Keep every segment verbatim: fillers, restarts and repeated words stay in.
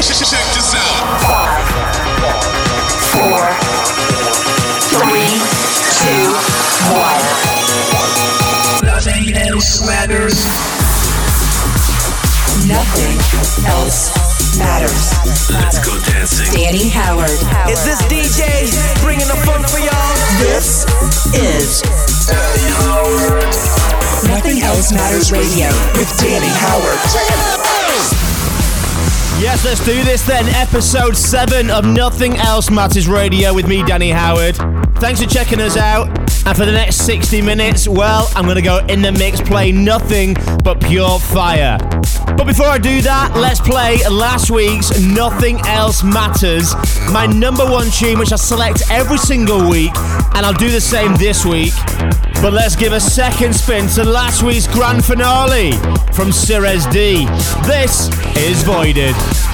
Check this out. Five, four, three, two, one. Nothing else matters. Nothing else matters. Let's go dancing. Danny Howard. Is this D J bringing the fun for y'all? This is Nothing Else Matters Radio with Danny Howard. Yes, let's do this then. Episode seven of Nothing Else Matters Radio with me, Danny Howard. Thanks for checking us out. And for the next sixty minutes, well, I'm going to go in the mix, play nothing but pure fire. But before I do that, let's play last week's Nothing Else Matters, my number one tune, which I select every single week, and I'll do the same this week. But let's give a second spin to last week's grand finale from Ceres D. This is Voided.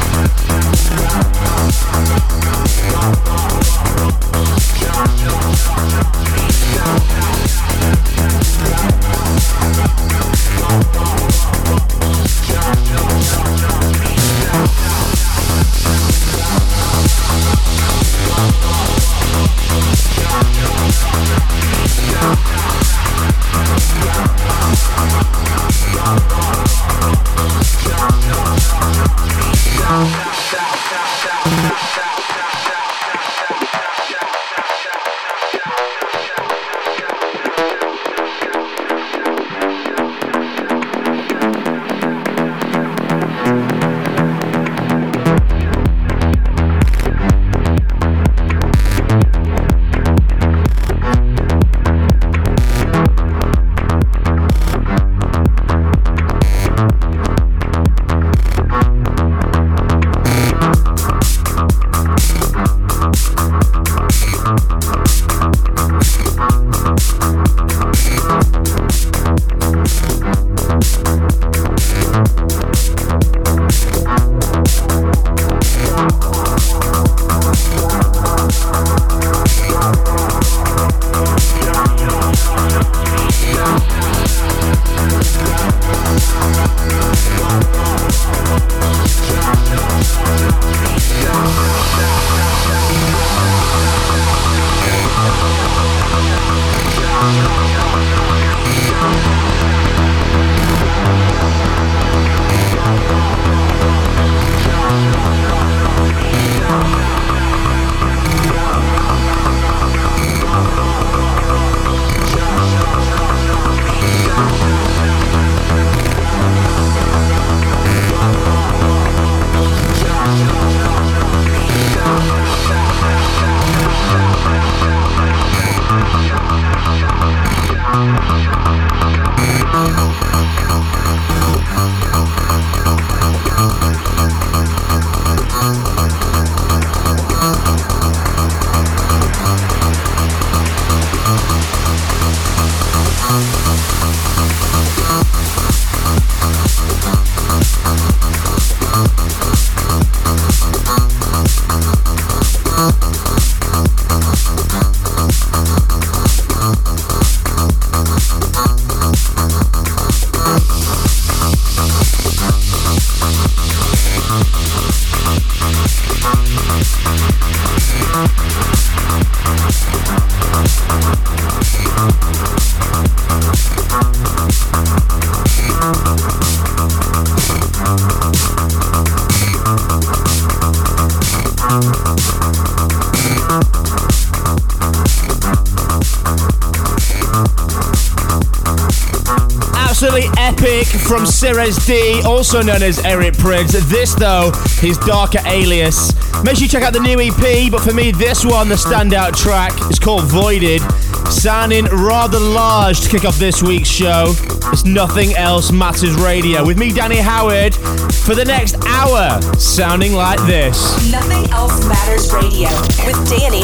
Absolutely epic from Ceres D, also known as Eric Prydz. This, though, his darker alias. Make sure you check out the new E P, but for me, this one, the standout track, is called Voided. Sounding rather large to kick off this week's show. It's Nothing Else Matters Radio with me, Danny Howard, for the next hour, sounding like this. Nothing Else Matters Radio with Danny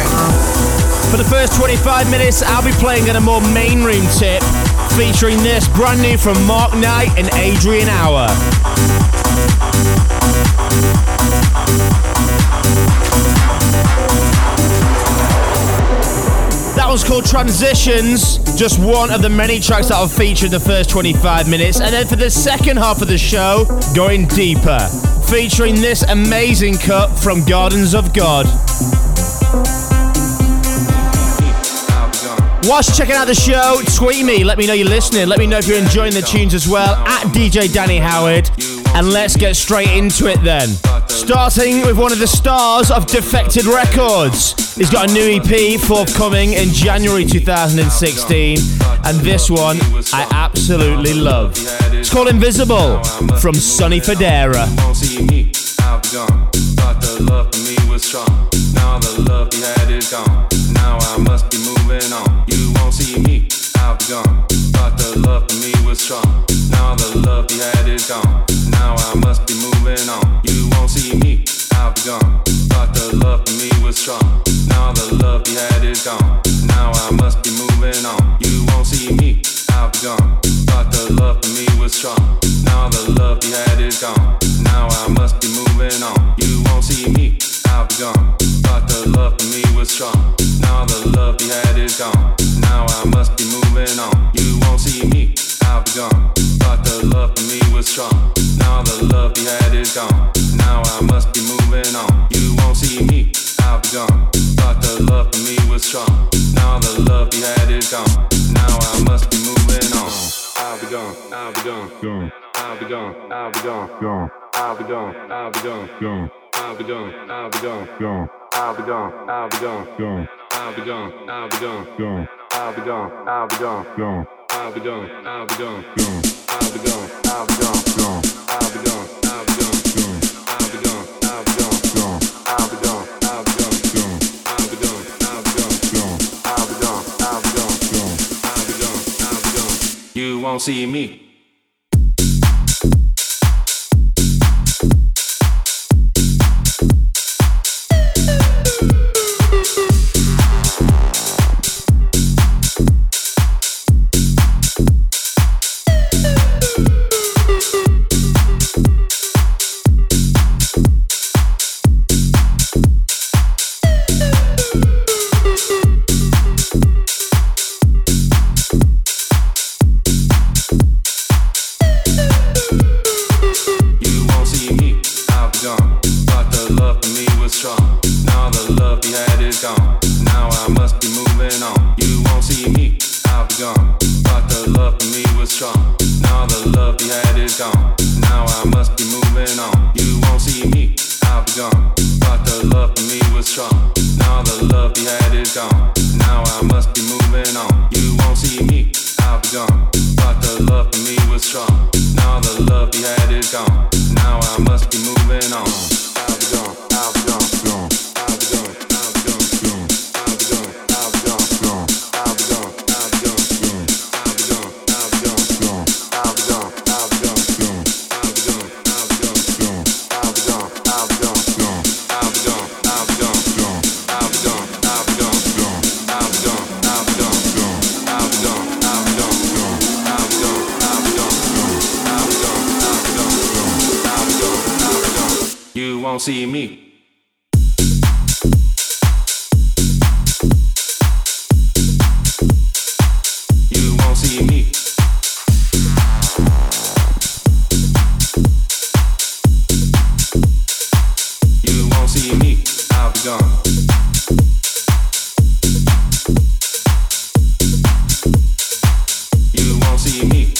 Howard. For the first twenty-five minutes, I'll be playing at a more main room tip, featuring this brand new from Mark Knight and Adrian Hour. That one's called Transitions, just one of the many tracks that I'll feature in the first twenty-five minutes. And then for the second half of the show, going deeper. featuring this amazing cut from Gardens of God. Whilst checking out the show, tweet me, let me know you're listening, let me know if you're enjoying the tunes as well, at D J Danny Howard, and let's get straight into it then. Starting with one of the stars of Defected Records. He's got a new E P forthcoming in January two thousand sixteen, and this one I absolutely love. It's called Invisible, from Sonny Fodera. Now the love you had is gone. Now I must be moving on. You won't see me, I'll be gone. Thought the love for me was strong. Now the love you had is gone. Now I must be moving on. You won't see me, I'll be gone. Thought the love for me was strong. Now the love you had is gone. Now I must be moving on. You won't see me, I'll be gone. Thought the love for me was strong. Now the love you had is gone. Now I must be moving on. You won't see me, I'll be gone. Thought the love for me was strong. Now the love you had is gone. Now I must be moving on. You won't see me, I'll be gone. Thought the love for me was strong. Now the love you had is gone. Now I must be moving on. You won't see me, I'll be gone. Thought the love for me was strong. Now the love you had is gone. Now I must be moving on. I'll be gone, I'll be gone, gone. I'll be gone, I'll be gone, gone. I'll be gone, I'll be gone, gone. I'll be gone, I'll be gone, gone. I'll be gone, I'll be gone, gone. I'll be gone, I'll be gone, gone. I'll be gone, I'll be gone, gone. I'll be gone, I'll be gone, gone. I'll be gone, I'll be gone, gone. I'll be gone, I'll be gone, gone. I'll be gone, I'll be gone, gone. I'll be gone, I'll be gone, gone. I'll be gone, I'll be gone, gone. I'll be gone, I'll be gone, gone. I'll be gone, I'll be gone. You won't see me. See me. You won't see me. You won't see me. I'll be gone. You won't see me.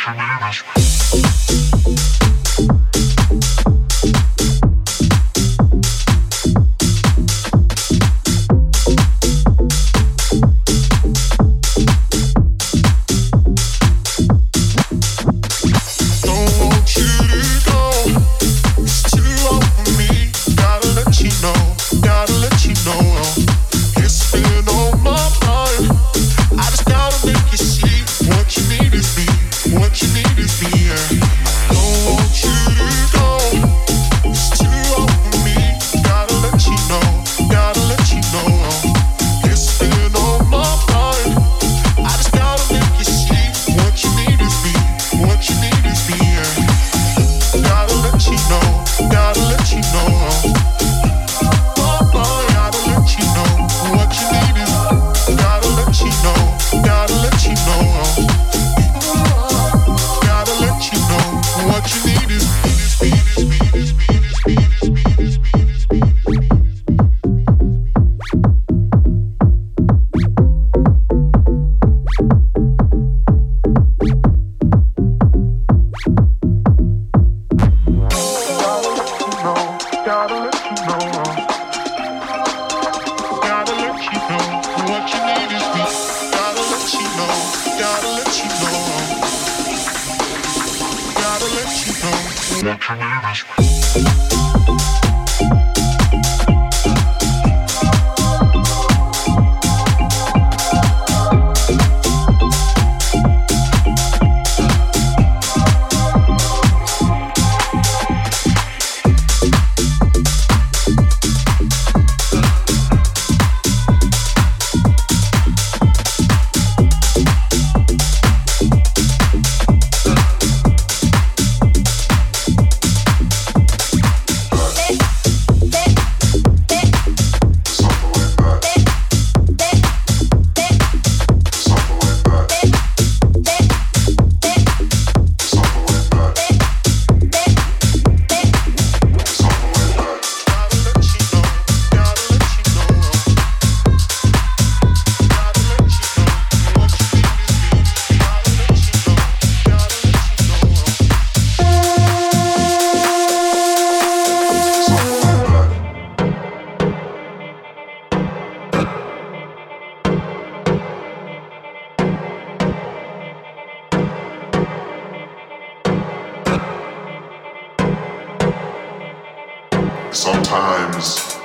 Sometimes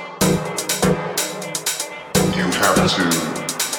you have to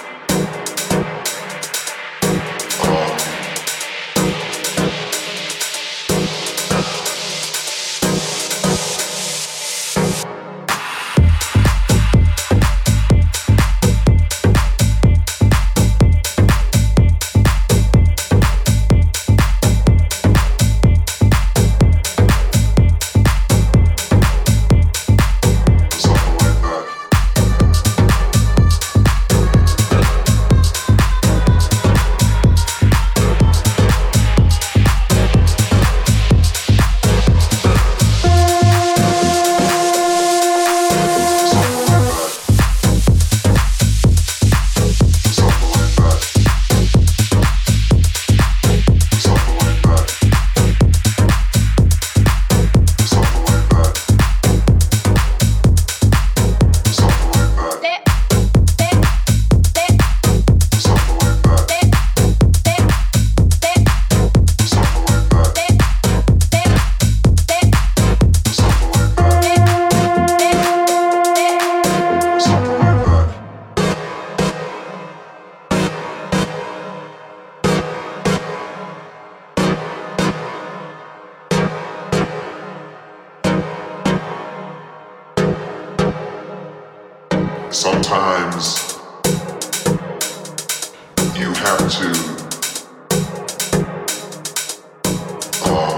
Sometimes you have to uh,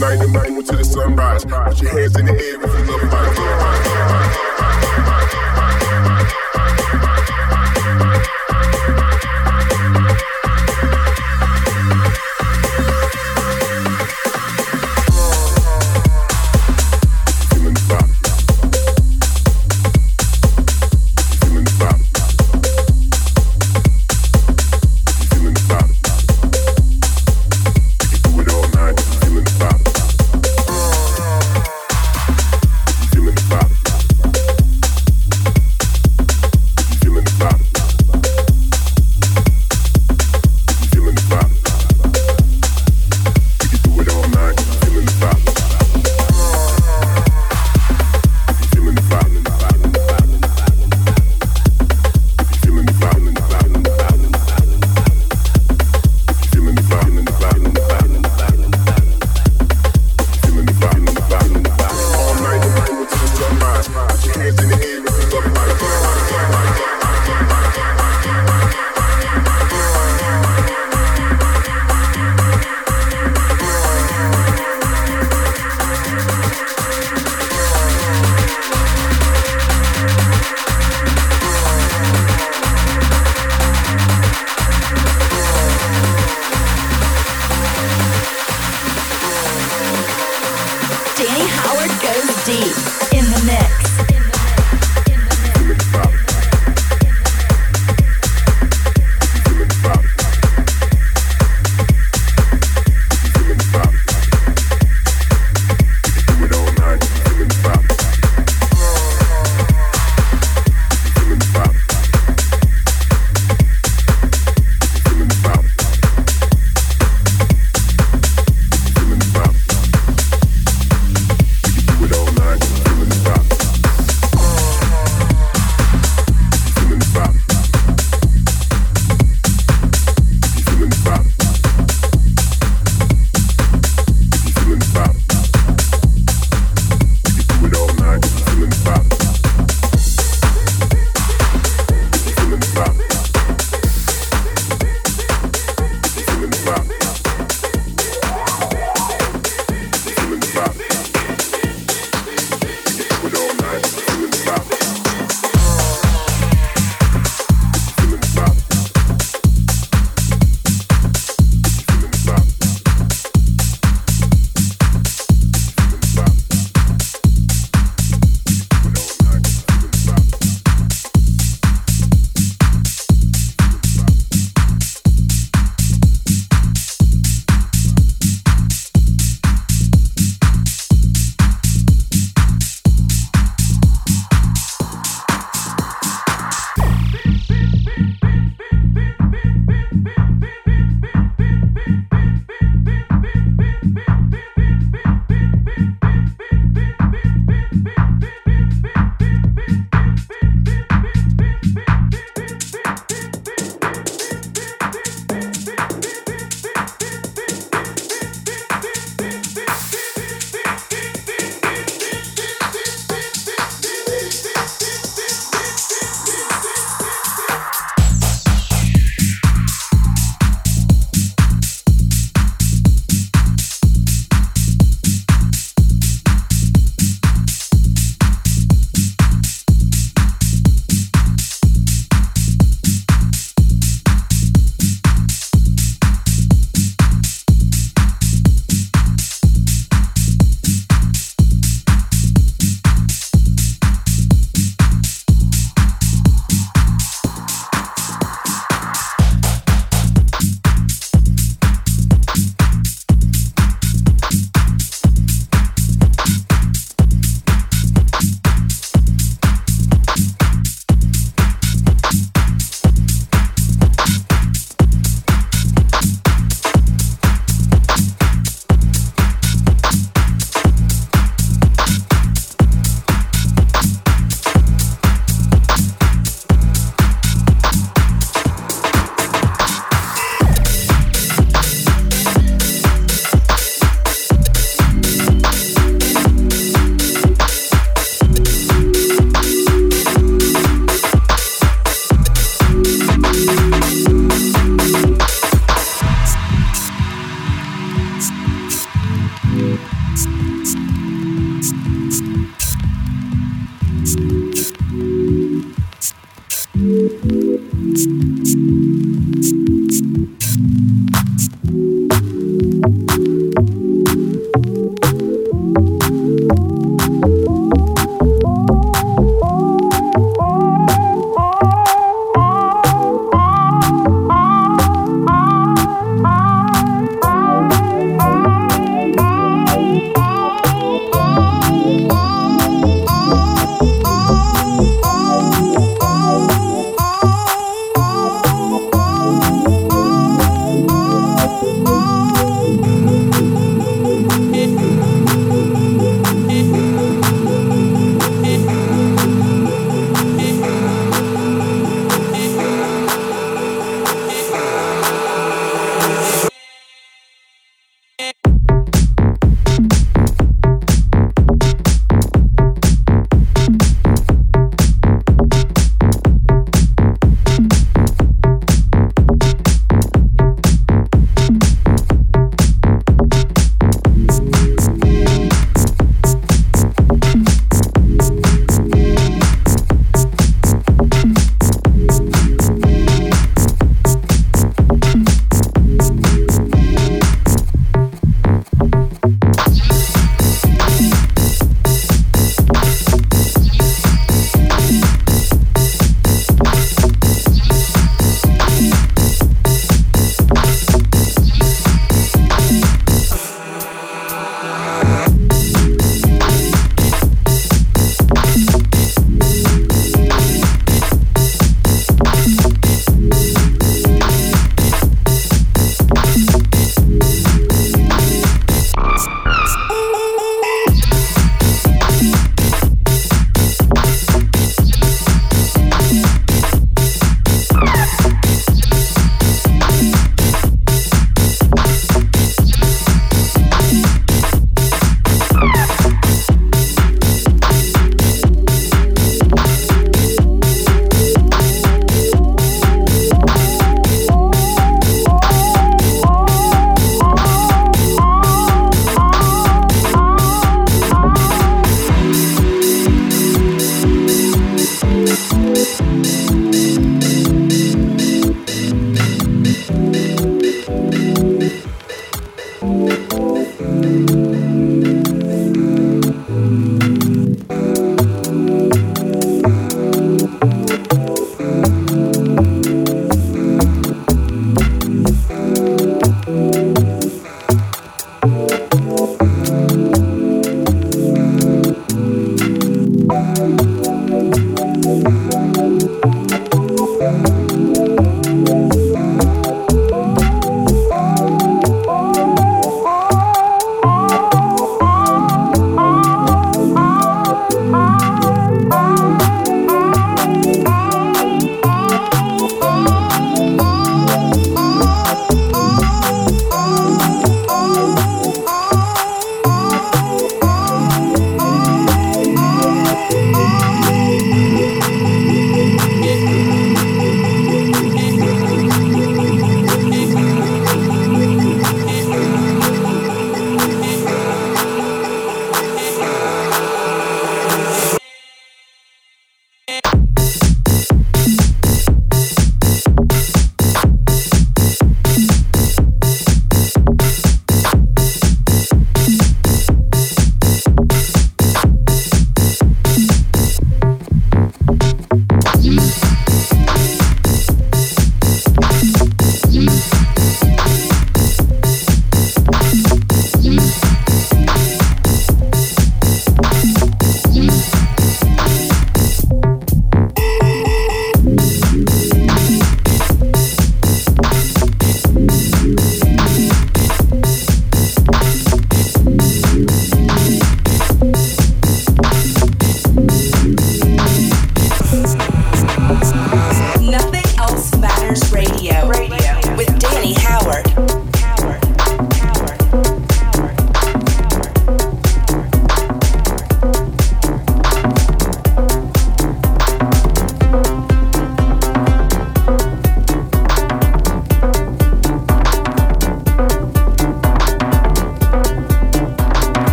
night and night until the sunrise. Put your hands in the air if you love life. Feeling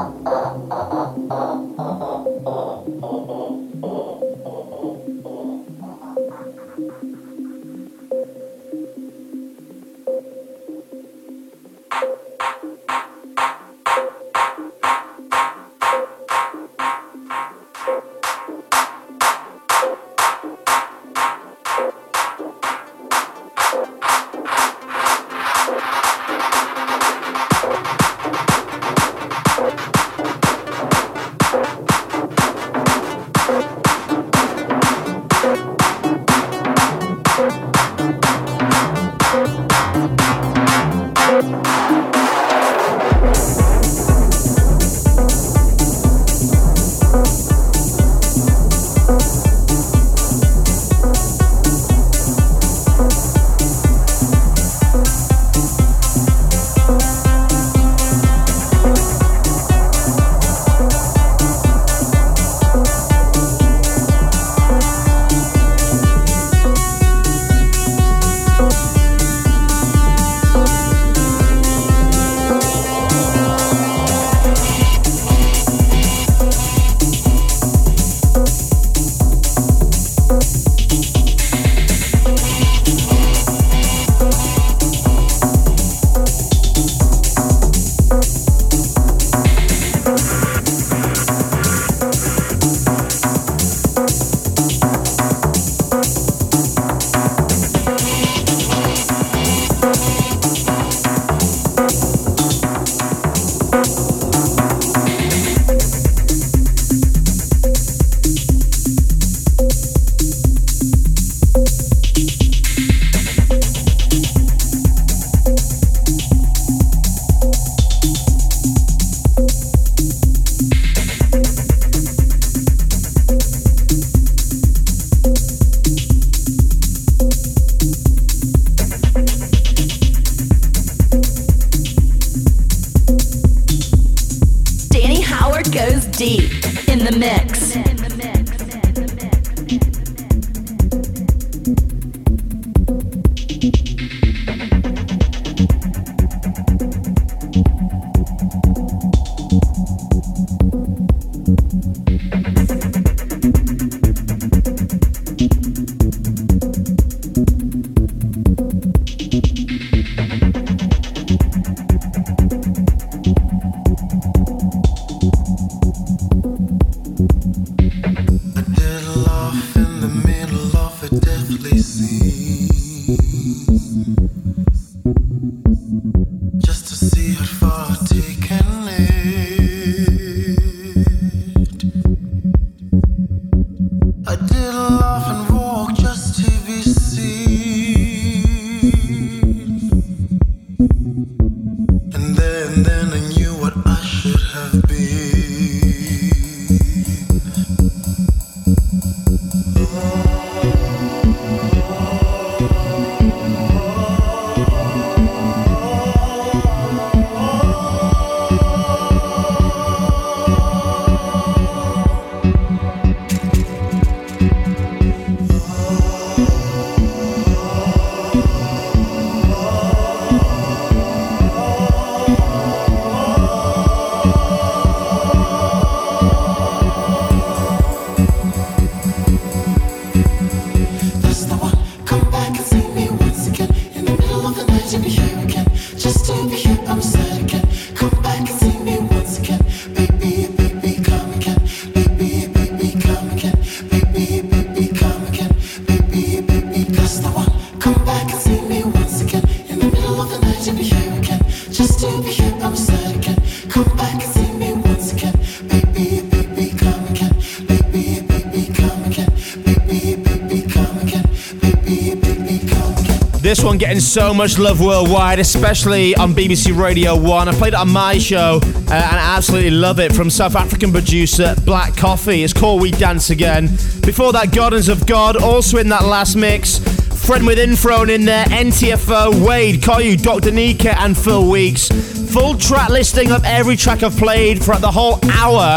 This one getting so much love worldwide, especially on B B C Radio one. I played it on my show uh, and I absolutely love it, from South African producer Black Coffee. It's called We Dance Again. Before that, Gardens of God, also in that last mix. Friend Within thrown in there, N T F O, Wade, Koyu, Doctor Nika and Phil Weeks. Full track listing of every track I've played throughout the whole hour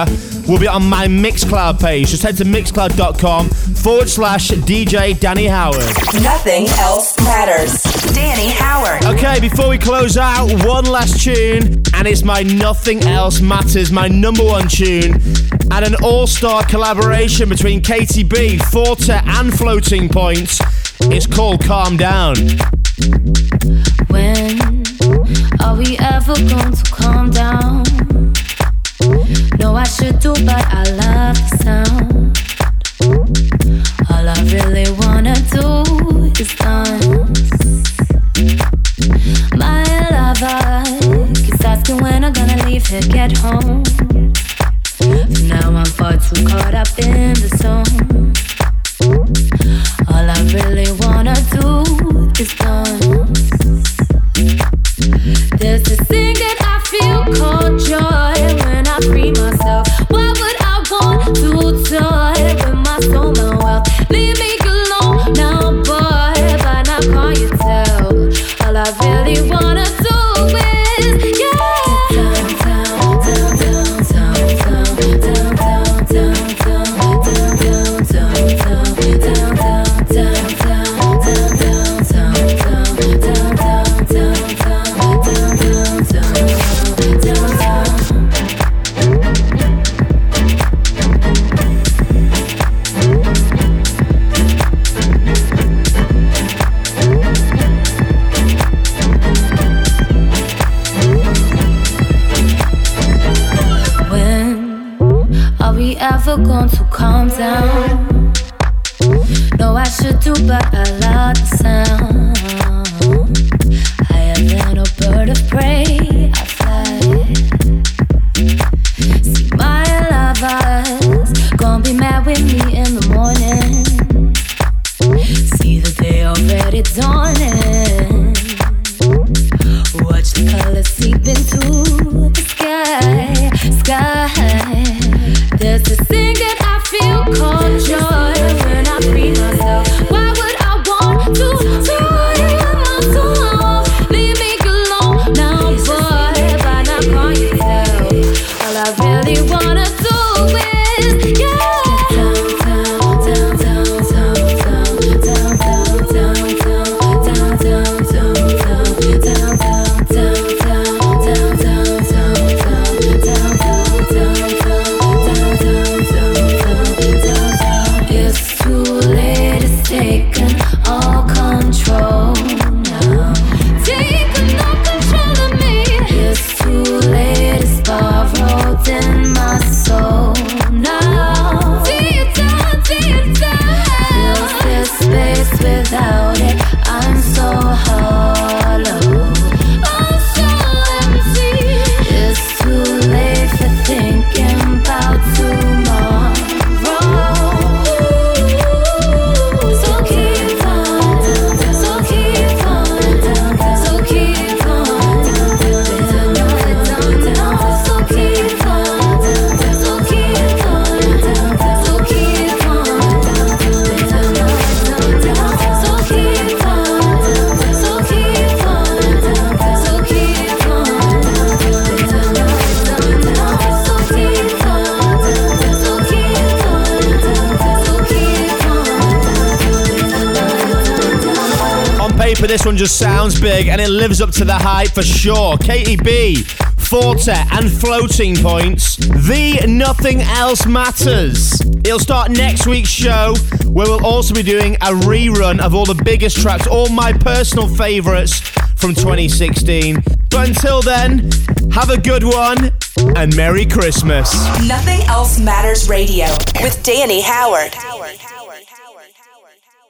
will be on my Mixcloud page. Just head to mixcloud.com forward slash DJ Danny Howard. Nothing else matters. Danny Howard. Okay, before we close out, one last tune, and it's my Nothing Else Matters, my number one tune, and an all-star collaboration between K T B, Forte and Floating Points. It's called Calm Down. When are we ever going to calm down? No, I should do, but I love the sound. All I really wanna do is dance. My lover keeps asking when I'm gonna leave here, get home. For now I'm far too caught up in the zone. All I really wanna do is dance. There's this thing that I feel called joy. When I free myself, why would I want to toy with my soul, my wealth? Leave me alone now, boy, by now can't you tell? All I really wanna do is, yeah. Ever going to calm down? No, I should do, but I love the sound. Higher than a bird of prey, I fly. See my lovers gonna be mad with me in the morning. See the day already dawning. Watch the colors seep into the sky, sky. There's this thing that I feel called joy. When I free myself, why would I want to toy with my soul? Leave me alone now, boy, by now can't you tell? All I really wanna do is, yeah. Without it, I'm so hollow. I'm so empty. It's too late for thinking about tomorrow. So keep on, so keep on, so keep on. So keep on, so keep on, so keep Paper, this one just sounds big and it lives up to the hype for sure. K T B, Forte and Floating Points, the Nothing Else Matters. It'll start next week's show, where we'll also be doing a rerun of all the biggest tracks, all my personal favourites from twenty sixteen. But until then, have a good one and Merry Christmas. Nothing Else Matters Radio with Danny Howard. Howard, Howard, Howard, Howard, Howard.